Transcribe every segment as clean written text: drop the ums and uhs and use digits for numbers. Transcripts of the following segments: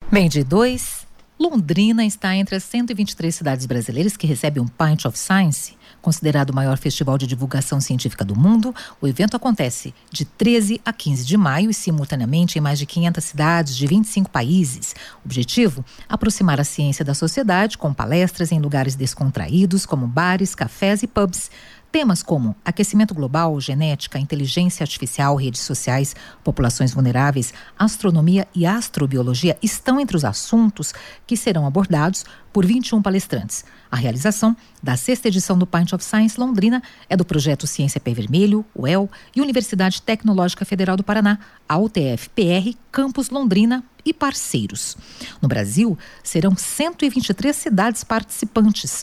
Meio-dia 2, Londrina está entre as 123 cidades brasileiras que recebem um Pint of Science, considerado o maior festival de divulgação científica do mundo. O evento acontece de 13 a 15 de maio e simultaneamente em mais de 500 cidades de 25 países. O objetivo? Aproximar a ciência da sociedade com palestras em lugares descontraídos como bares, cafés e pubs. Temas como aquecimento global, genética, inteligência artificial, redes sociais, populações vulneráveis, astronomia e astrobiologia estão entre os assuntos que serão abordados por 21 palestrantes. A realização da 6ª edição do Pint of Science Londrina é do projeto Ciência Pé Vermelho, UEL e Universidade Tecnológica Federal do Paraná, a UTF-PR, Campus Londrina e parceiros. No Brasil, serão 123 cidades participantes,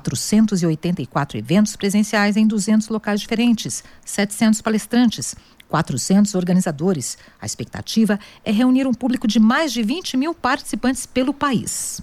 484 eventos presenciais em 200 locais diferentes, 700 palestrantes, 400 organizadores. A expectativa é reunir um público de mais de 20 mil participantes pelo país.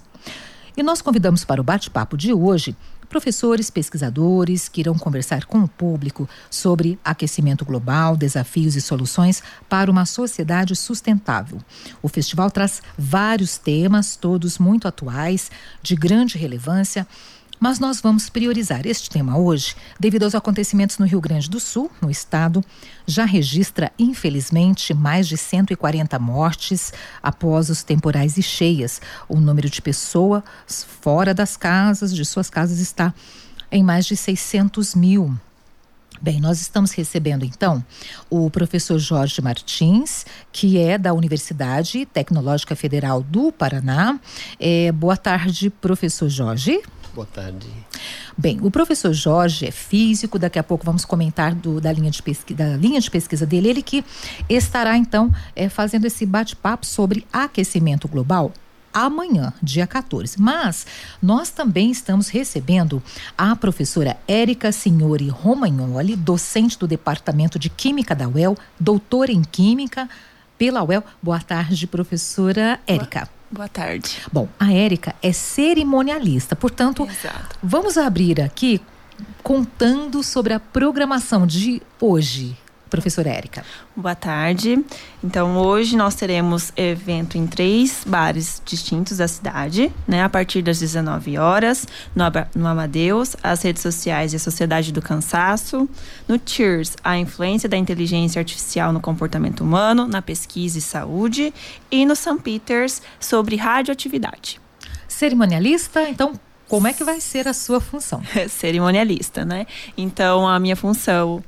E nós convidamos para o bate-papo de hoje professores, pesquisadores que irão conversar com o público sobre aquecimento global, desafios e soluções para uma sociedade sustentável. O festival traz vários temas, todos muito atuais, de grande relevância, mas nós vamos priorizar este tema hoje devido aos acontecimentos no Rio Grande do Sul. No estado já registra, infelizmente, mais de 140 mortes após os temporais e cheias. O número de pessoas fora de suas casas, está em mais de 600 mil. Bem, nós estamos recebendo, então, o professor Jorge Martins, que é da Universidade Tecnológica Federal do Paraná. Boa tarde, professor Jorge. Boa tarde. Bem, o professor Jorge é físico, daqui a pouco vamos comentar da linha de pesquisa dele. Ele que estará, então, fazendo esse bate-papo sobre aquecimento global amanhã, dia 14. Mas nós também estamos recebendo a professora Érica Signori Romagnoli, docente do Departamento de Química da UEL, doutora em Química pela UEL. Boa tarde, professora Érica. Boa tarde. Bom, a Érica é cerimonialista, portanto, Exato. Vamos abrir aqui contando sobre a programação de hoje, professora Érica. Boa tarde. Então, hoje nós teremos evento em 3 bares distintos da cidade, né? A partir das 19 horas, no Amadeus, as redes sociais e a Sociedade do Cansaço. No Cheers, a influência da inteligência artificial no comportamento humano, na pesquisa e saúde. E no St. Peters, sobre radioatividade. Cerimonialista, então, como é que vai ser a sua função? Cerimonialista, né? Então, a minha função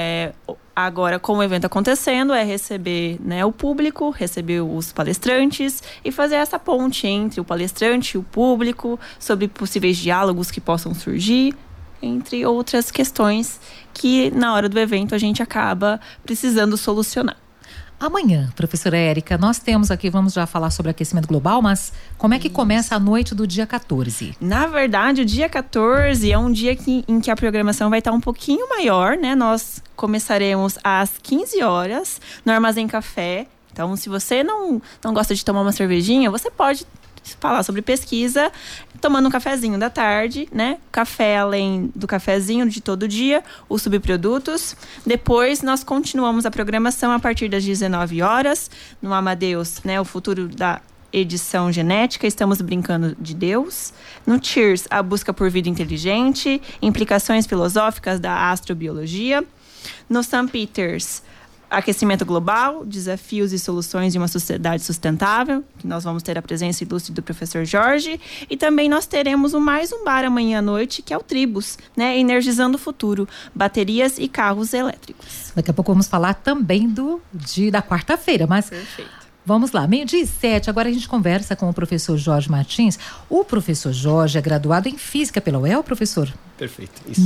agora, com o evento acontecendo, é receber, né, o público, receber os palestrantes e fazer essa ponte entre o palestrante e o público sobre possíveis diálogos que possam surgir, entre outras questões que na hora do evento a gente acaba precisando solucionar. Amanhã, professora Érica, nós temos aqui, vamos já falar sobre aquecimento global, mas como é que começa a noite do dia 14? Na verdade, o dia 14 é um dia em que a programação vai estar um pouquinho maior, né? Nós começaremos às 15 horas no Armazém Café. Então, se você não gosta de tomar uma cervejinha, você pode falar sobre pesquisa, tomando um cafezinho da tarde, né? Café além do cafezinho de todo dia, os subprodutos. Depois nós continuamos a programação a partir das 19 horas, no Amadeus, né? O futuro da edição genética, estamos brincando de Deus. No Cheers, a busca por vida inteligente, implicações filosóficas da astrobiologia. No St. Peters, aquecimento global, desafios e soluções de uma sociedade sustentável, que nós vamos ter a presença ilustre do professor Jorge. E também nós teremos mais um bar amanhã à noite, que é o Tribus, né? Energizando o futuro, baterias e carros elétricos. Daqui a pouco vamos falar também da quarta-feira, mas... Perfeito. Vamos lá, 12:07, agora a gente conversa com o professor Jorge Martins. O professor Jorge é graduado em Física pela UEL, professor? Perfeito, isso.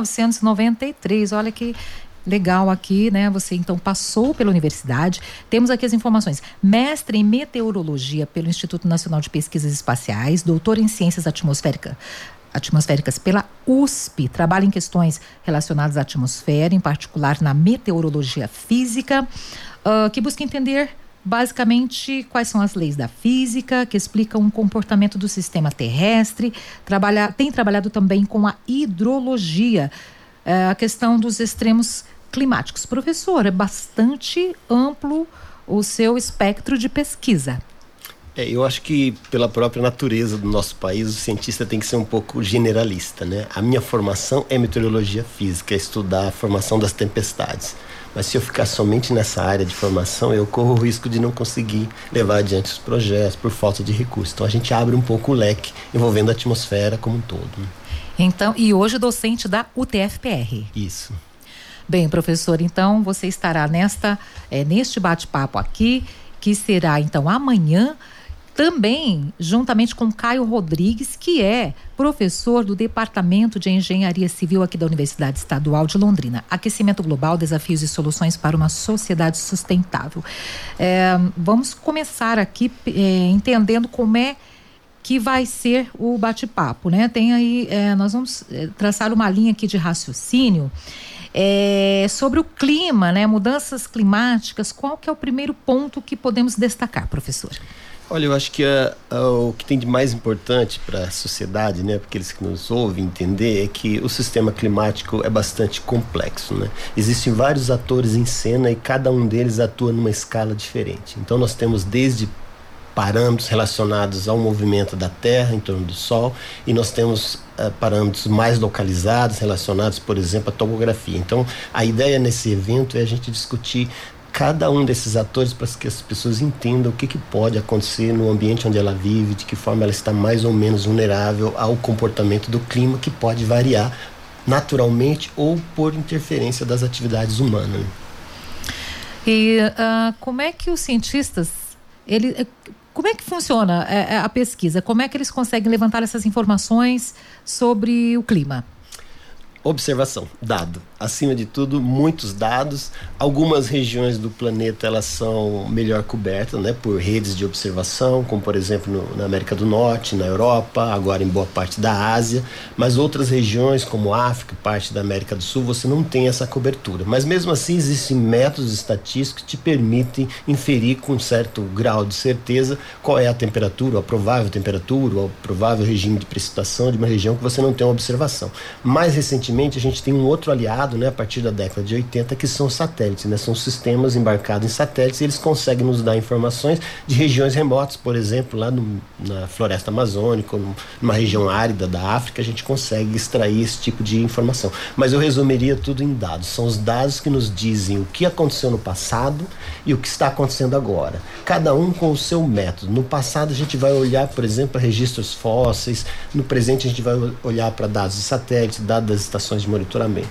1993, olha que... legal aqui, né? Você então passou pela universidade. Temos aqui as informações. Mestre em meteorologia pelo Instituto Nacional de Pesquisas Espaciais, doutor em ciências atmosféricas pela USP. Trabalha em questões relacionadas à atmosfera, em particular na meteorologia física, que busca entender basicamente quais são as leis da física, que explicam o comportamento do sistema terrestre. Tem trabalhado também com a hidrologia, a questão dos extremos climáticos. Professor, é bastante amplo o seu espectro de pesquisa. Eu acho que pela própria natureza do nosso país, o cientista tem que ser um pouco generalista, né? A minha formação é meteorologia física, é estudar a formação das tempestades. Mas se eu ficar somente nessa área de formação, eu corro o risco de não conseguir levar adiante os projetos por falta de recursos. Então a gente abre um pouco o leque envolvendo a atmosfera como um todo, né? Então, e hoje docente da UTFPR. Isso. Bem, professor, então você estará neste bate-papo aqui, que será então amanhã, também juntamente com Caio Rodrigues, que é professor do Departamento de Engenharia Civil aqui da Universidade Estadual de Londrina. Aquecimento global, desafios e soluções para uma sociedade sustentável. Vamos começar aqui entendendo como é que vai ser o bate-papo, né? Tem aí, nós vamos traçar uma linha aqui de raciocínio sobre o clima, né? Mudanças climáticas. Qual que é o primeiro ponto que podemos destacar, professor? Olha, eu acho que o que tem de mais importante para a sociedade, né, para aqueles que nos ouvem entender, é que o sistema climático é bastante complexo, né? Existem vários atores em cena e cada um deles atua numa escala diferente. Então nós temos desde parâmetros relacionados ao movimento da Terra em torno do Sol, e nós temos parâmetros mais localizados relacionados, por exemplo, à topografia. Então a ideia nesse evento é a gente discutir cada um desses atores para que as pessoas entendam o que pode acontecer no ambiente onde ela vive, de que forma ela está mais ou menos vulnerável ao comportamento do clima, que pode variar naturalmente ou por interferência das atividades humanas. E como é que os cientistas, como é que funciona a pesquisa? Como é que eles conseguem levantar essas informações sobre o clima? Observação, dado. Acima de tudo, muitos dados. Algumas regiões do planeta elas são melhor cobertas, né, por redes de observação, como por exemplo na América do Norte, na Europa, agora em boa parte da Ásia. Mas outras regiões como África, parte da América do Sul, você não tem essa cobertura. Mas mesmo assim existem métodos estatísticos que te permitem inferir com um certo grau de certeza qual é a temperatura, a provável temperatura, o provável regime de precipitação de uma região que você não tem uma observação. Mais recentemente a gente tem um outro aliado, né, a partir da década de 80, que são os satélites, né? São sistemas embarcados em satélites, e eles conseguem nos dar informações de regiões remotas, por exemplo, lá na floresta amazônica, ou numa região árida da África, a gente consegue extrair esse tipo de informação. Mas eu resumiria tudo em dados. São os dados que nos dizem o que aconteceu no passado e o que está acontecendo agora. Cada um com o seu método. No passado a gente vai olhar, por exemplo, para registros fósseis. No presente a gente vai olhar para dados de satélite, dados das estações de monitoramento.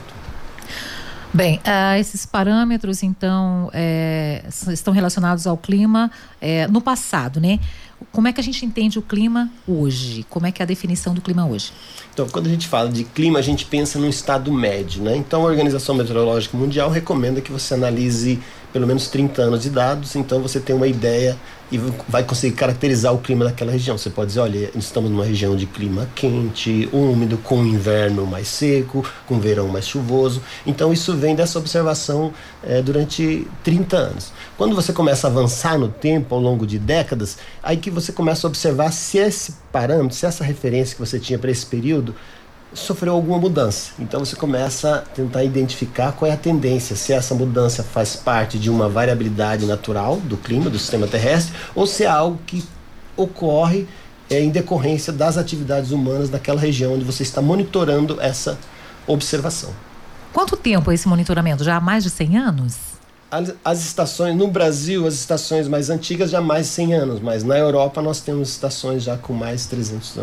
Bem, esses parâmetros, então, estão relacionados ao clima no passado, né? Como é que a gente entende o clima hoje? Como é que é a definição do clima hoje? Então, quando a gente fala de clima, a gente pensa num estado médio, né? Então, a Organização Meteorológica Mundial recomenda que você analise pelo menos 30 anos de dados, então você tem uma ideia e vai conseguir caracterizar o clima daquela região. Você pode dizer, olha, estamos numa região de clima quente, úmido, com inverno mais seco, com verão mais chuvoso. Então isso vem dessa observação durante 30 anos. Quando você começa a avançar no tempo, ao longo de décadas, aí que você começa a observar se esse parâmetro, se essa referência que você tinha para esse período sofreu alguma mudança. Então você começa a tentar identificar qual é a tendência, se essa mudança faz parte de uma variabilidade natural do clima, do sistema terrestre, ou se é algo que ocorre em decorrência das atividades humanas naquela região onde você está monitorando essa observação. Quanto tempo é esse monitoramento? Já há mais de 100 anos? As estações, no Brasil, as estações mais antigas já há mais de 100 anos, mas na Europa nós temos estações já com mais de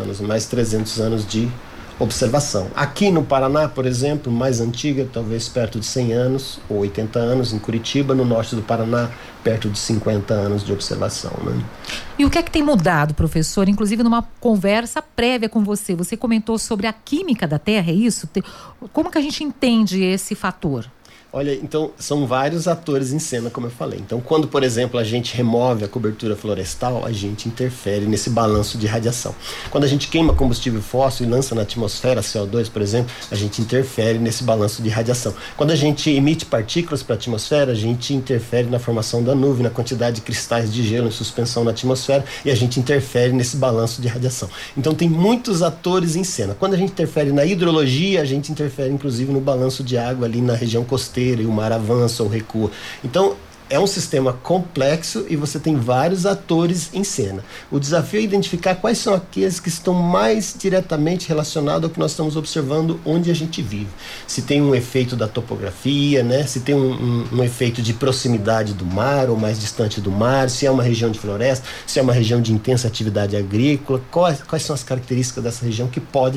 300 anos de observação. Aqui no Paraná, por exemplo, mais antiga, talvez perto de 100 anos ou 80 anos, em Curitiba, no norte do Paraná, perto de 50 anos de observação, né? E o que é que tem mudado, professor? Inclusive numa conversa prévia com você comentou sobre a química da Terra, é isso? Como que a gente entende esse fator? Olha, então, são vários atores em cena, como eu falei. Então, quando, por exemplo, a gente remove a cobertura florestal, a gente interfere nesse balanço de radiação. Quando a gente queima combustível fóssil e lança na atmosfera CO2, por exemplo, a gente interfere nesse balanço de radiação. Quando a gente emite partículas para a atmosfera, a gente interfere na formação da nuvem, na quantidade de cristais de gelo em suspensão na atmosfera, e a gente interfere nesse balanço de radiação. Então, tem muitos atores em cena. Quando a gente interfere na hidrologia, a gente interfere, inclusive, no balanço de água ali na região costeira, e o mar avança ou recua. Então, é um sistema complexo e você tem vários atores em cena. O desafio é identificar quais são aqueles que estão mais diretamente relacionados ao que nós estamos observando onde a gente vive. Se tem um efeito da topografia, né? Se tem um efeito de proximidade do mar ou mais distante do mar, se é uma região de floresta, se é uma região de intensa atividade agrícola, quais são as características dessa região que pode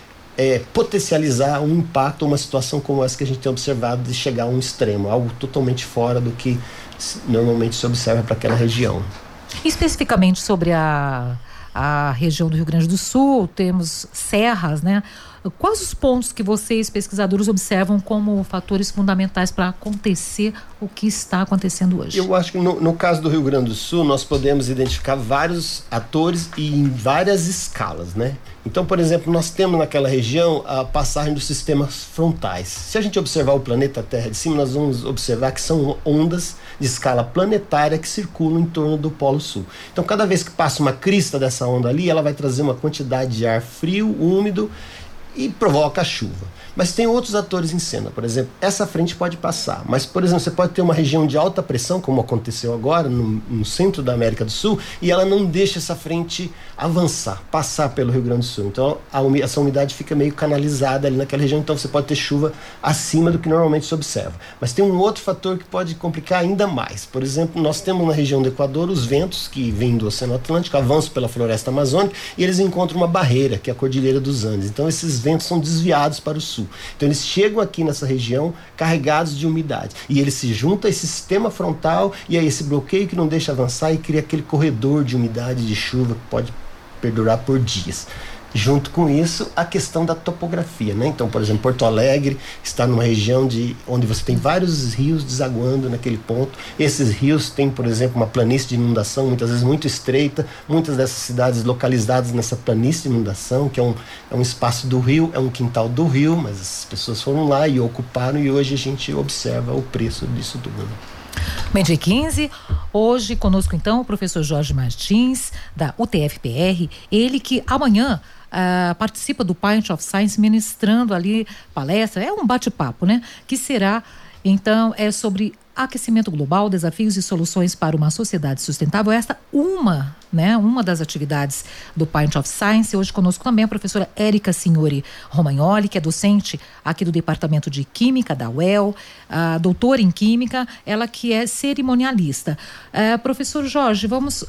potencializar um impacto, uma situação como essa que a gente tem observado de chegar a um extremo, algo totalmente fora do que normalmente se observa para aquela região. Especificamente sobre a região do Rio Grande do Sul, temos serras, né? Quais os pontos que vocês, pesquisadores, observam como fatores fundamentais para acontecer o que está acontecendo hoje? Eu acho que no caso do Rio Grande do Sul, nós podemos identificar vários atores e em várias escalas, né? Então, por exemplo, nós temos naquela região a passagem dos sistemas frontais. Se a gente observar o planeta Terra de cima, nós vamos observar que são ondas de escala planetária que circulam em torno do Polo Sul. Então, cada vez que passa uma crista dessa onda ali, ela vai trazer uma quantidade de ar frio, úmido, e provoca a chuva. Mas tem outros atores em cena. Por exemplo, essa frente pode passar, mas, por exemplo, você pode ter uma região de alta pressão, como aconteceu agora no centro da América do Sul, e ela não deixa essa frente avançar, passar pelo Rio Grande do Sul. Então essa umidade fica meio canalizada ali naquela região, então você pode ter chuva acima do que normalmente se observa. Mas tem um outro fator que pode complicar ainda mais. Por exemplo, nós temos na região do Equador os ventos que vêm do Oceano Atlântico, avançam pela floresta amazônica e eles encontram uma barreira, que é a Cordilheira dos Andes. Então esses ventos são desviados para o sul. Então eles chegam aqui nessa região carregados de umidade e eles se juntam a esse sistema frontal e a esse bloqueio que não deixa avançar e cria aquele corredor de umidade de chuva que pode perdurar por dias. Junto com isso, a questão da topografia, né? Então, por exemplo, Porto Alegre está numa região onde você tem vários rios desaguando naquele ponto. Esses rios têm, por exemplo, uma planície de inundação, muitas vezes muito estreita. Muitas dessas cidades localizadas nessa planície de inundação, que é um espaço do rio, é um quintal do rio, mas as pessoas foram lá e ocuparam e hoje a gente observa o preço disso tudo, né? Meio-dia 15, hoje conosco então o professor Jorge Martins, da UTF-PR, ele que amanhã participa do Pint of Science, ministrando ali palestra, é um bate-papo, né? Que será, então, sobre aquecimento global, desafios e soluções para uma sociedade sustentável. Esta uma das atividades do Pint of Science. Hoje conosco também a professora Érica Signori Romagnoli, que é docente aqui do Departamento de Química da UEL, doutora em Química, ela que é cerimonialista. Professor Jorge, vamos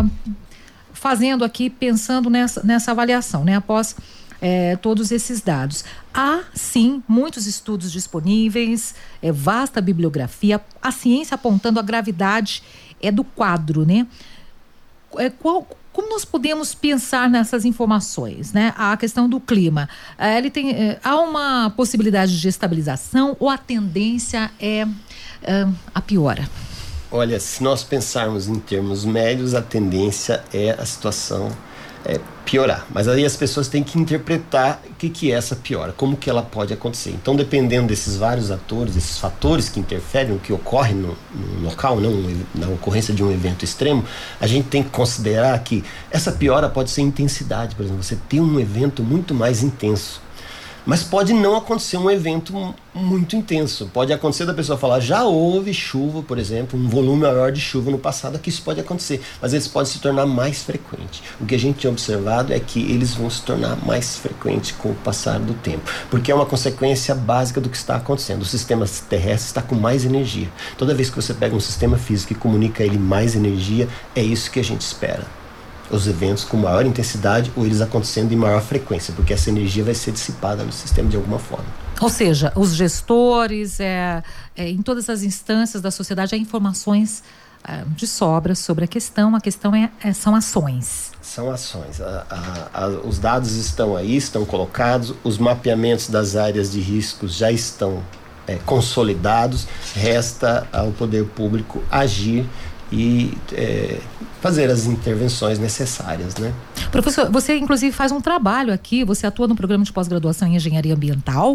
fazendo aqui, pensando nessa avaliação, né? Após todos esses dados. Há, sim, muitos estudos disponíveis, vasta bibliografia, a ciência apontando a gravidade do quadro, né? Como nós podemos pensar nessas informações, né? A questão do clima, há uma possibilidade de estabilização ou a tendência a piora? Olha, se nós pensarmos em termos médios, a tendência é a situação piorar. Mas aí as pessoas têm que interpretar o que é essa piora, como que ela pode acontecer. Então, dependendo desses vários atores, desses fatores que interferem, o que ocorre no local, na ocorrência de um evento extremo, a gente tem que considerar que essa piora pode ser intensidade. Por exemplo, você tem um evento muito mais intenso. Mas pode não acontecer um evento muito intenso. Pode acontecer da pessoa falar, já houve chuva, por exemplo, um volume maior de chuva no passado, que isso pode acontecer. Mas eles podem se tornar mais frequentes. O que a gente tem observado é que eles vão se tornar mais frequentes com o passar do tempo. Porque é uma consequência básica do que está acontecendo. O sistema terrestre está com mais energia. Toda vez que você pega um sistema físico e comunica a ele mais energia, é isso que a gente espera. Os eventos com maior intensidade ou eles acontecendo em maior frequência, porque essa energia vai ser dissipada no sistema de alguma forma. Ou seja, os gestores, em todas as instâncias da sociedade, há informações de sobra sobre a questão são ações. São ações. Os dados estão aí, estão colocados, os mapeamentos das áreas de riscos já estão consolidados, resta ao poder público agir e fazer as intervenções necessárias, né? Professor, você inclusive faz um trabalho aqui, você atua no programa de pós-graduação em engenharia ambiental,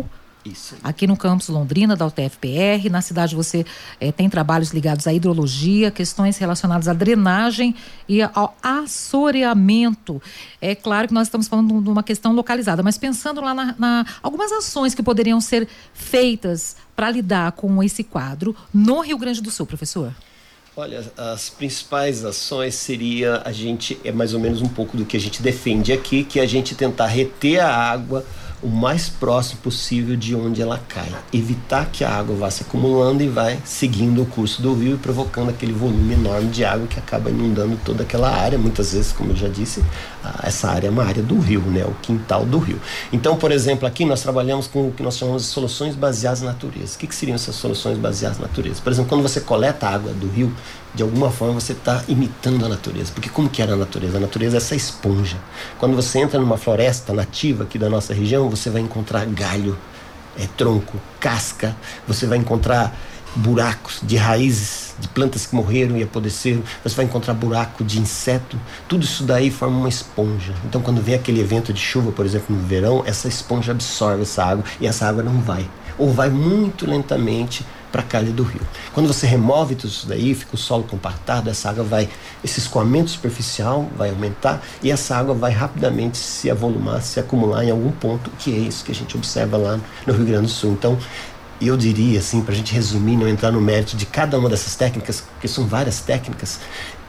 Isso. Aqui no campus Londrina, da UTF-PR. Na cidade você tem trabalhos ligados à hidrologia, questões relacionadas à drenagem e ao assoreamento. É claro que nós estamos falando de uma questão localizada, mas pensando lá algumas ações que poderiam ser feitas para lidar com esse quadro no Rio Grande do Sul, professor. Olha, as principais ações seria é mais ou menos um pouco do que a gente defende aqui, que é a gente tentar reter a água o mais próximo possível de onde ela cai. Evitar que a água vá se acumulando e vai seguindo o curso do rio e provocando aquele volume enorme de água que acaba inundando toda aquela área. Muitas vezes, como eu já disse, essa área é uma área do rio, né? O quintal do rio. Então, por exemplo, aqui nós trabalhamos com o que nós chamamos de soluções baseadas na natureza. O que seriam essas soluções baseadas na natureza? Por exemplo, quando você coleta a água do rio, de alguma forma você está imitando a natureza. Porque como que era a natureza? A natureza é essa esponja. Quando você entra numa floresta nativa aqui da nossa região, você vai encontrar galho, tronco, casca, você vai encontrar buracos de raízes de plantas que morreram e apodreceram, você vai encontrar buraco de inseto, tudo isso daí forma uma esponja. Então quando vem aquele evento de chuva, por exemplo, no verão, essa esponja absorve essa água e essa água não vai, ou vai muito lentamente para a calha do rio. Quando você remove tudo isso daí, fica o solo compactado, essa água vai, esse escoamento superficial vai aumentar e essa água vai rapidamente se avolumar, se acumular em algum ponto, que é isso que a gente observa lá no Rio Grande do Sul. Então, eu diria assim, para a gente resumir, não entrar no mérito de cada uma dessas técnicas, porque são várias técnicas,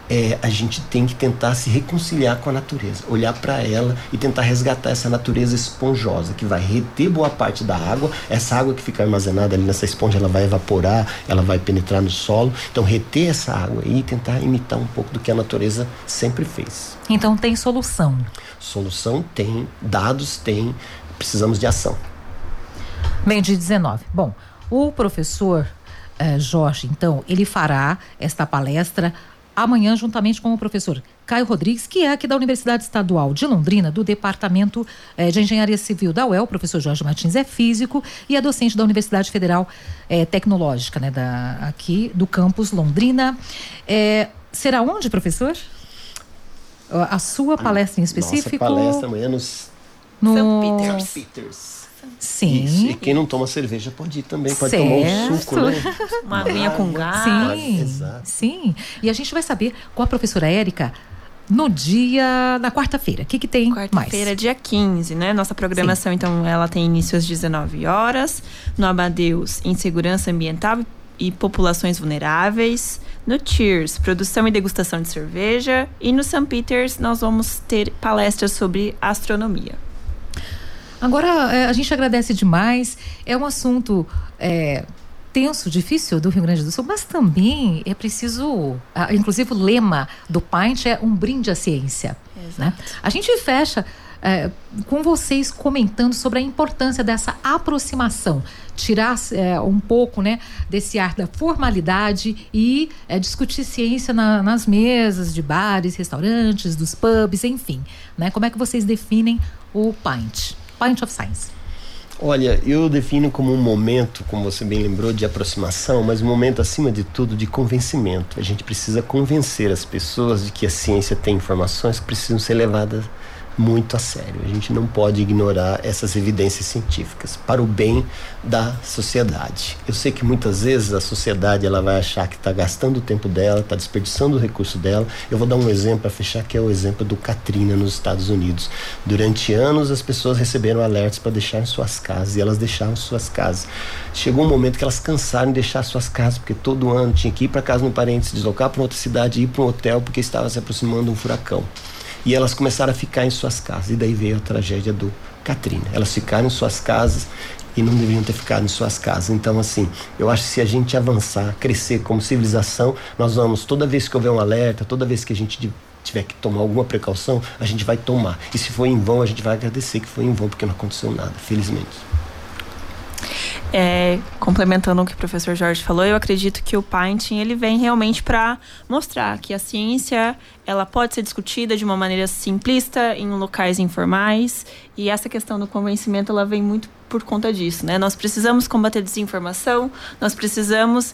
a gente tem que tentar se reconciliar com a natureza, olhar para ela e tentar resgatar essa natureza esponjosa, que vai reter boa parte da água. Essa água que fica armazenada ali nessa esponja, ela vai evaporar, ela vai penetrar no solo. Então, reter essa água e tentar imitar um pouco do que a natureza sempre fez. Então, tem solução? Solução tem, dados tem, precisamos de ação. Meio-dia 19. Bom, o professor Jorge, então, ele fará esta palestra amanhã, juntamente com o professor Caio Rodrigues, que é aqui da Universidade Estadual de Londrina, do Departamento de Engenharia Civil da UEL. O professor Jorge Martins é físico e é docente da Universidade Federal Tecnológica, né, aqui do campus Londrina. Será onde, professor? A sua palestra em específico? Nossa palestra amanhã no São Peters. Sim. Isso. E quem não toma cerveja pode ir também, pode tomar um suco, né? Uma aguinha com gás. Sim, exato. Sim. E a gente vai saber com a professora Érica na quarta-feira. O que tem mais? Quarta-feira, dia 15, né? Nossa programação, então, ela tem início às 19 horas. No Amadeus, em segurança ambiental e populações vulneráveis. No Cheers, produção e degustação de cerveja. E no St. Peters, nós vamos ter palestras sobre astronomia. Agora, a gente agradece demais. É um assunto tenso, difícil do Rio Grande do Sul, mas também é preciso... inclusive, o lema do Pint é um brinde à ciência. Né? A gente fecha com vocês comentando sobre a importância dessa aproximação. Tirar um pouco, né, desse ar da formalidade e discutir ciência nas mesas de bares, restaurantes, dos pubs, enfim. Né? Como é que vocês definem o Pint of Science? Olha, eu defino como um momento, como você bem lembrou, de aproximação, mas um momento, acima de tudo, de convencimento. A gente precisa convencer as pessoas de que a ciência tem informações que precisam ser levadas muito a sério. A gente não pode ignorar essas evidências científicas para o bem da sociedade. Eu sei que muitas vezes a sociedade ela vai achar que está gastando o tempo dela, está desperdiçando o recurso dela. Eu vou dar um exemplo para fechar, que é o exemplo do Katrina nos Estados Unidos. Durante anos as pessoas receberam alertas para deixar suas casas e elas deixaram suas casas. Chegou um momento que elas cansaram de deixar suas casas, porque todo ano tinha que ir para casa de um parente, se deslocar para outra cidade, ir para um hotel porque estava se aproximando um furacão. E elas começaram a ficar em suas casas. E daí veio a tragédia do Katrina. Elas ficaram em suas casas e não deveriam ter ficado em suas casas. Então, assim, eu acho que se a gente avançar, crescer como civilização, nós vamos, toda vez que houver um alerta, toda vez que a gente tiver que tomar alguma precaução, a gente vai tomar. E se for em vão, a gente vai agradecer que foi em vão, porque não aconteceu nada, felizmente. Complementando o que o professor Jorge falou, eu acredito que o Pint ele vem realmente para mostrar que a ciência ela pode ser discutida de uma maneira simplista em locais informais, e essa questão do convencimento ela vem muito por conta disso, né? Nós precisamos combater a desinformação, nós precisamos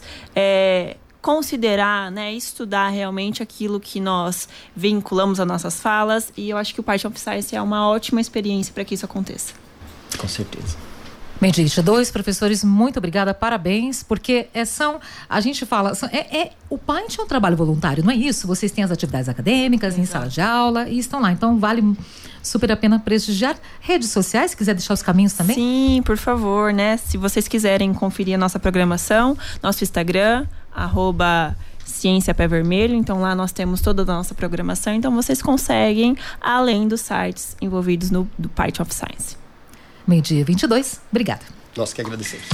considerar, né, estudar realmente aquilo que nós vinculamos às nossas falas, e eu acho que o Pint of Science é uma ótima experiência para que isso aconteça. Com certeza. Meio-dia 22, professores, muito obrigada, parabéns, porque a gente fala, o PAINT é um trabalho voluntário, não é isso? Vocês têm as atividades acadêmicas, em sala de aula, e estão lá, então vale super a pena prestigiar. Redes sociais, se quiser deixar os caminhos também? Sim, por favor, né? Se vocês quiserem conferir a nossa programação, nosso Instagram, @Ciência Pé Vermelho, então lá nós temos toda a nossa programação, então vocês conseguem, além dos sites envolvidos do Pint of Science. Meio-dia 22, obrigada. Nós que agradecemos.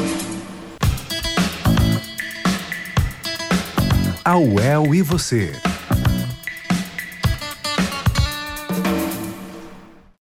A UEL e você.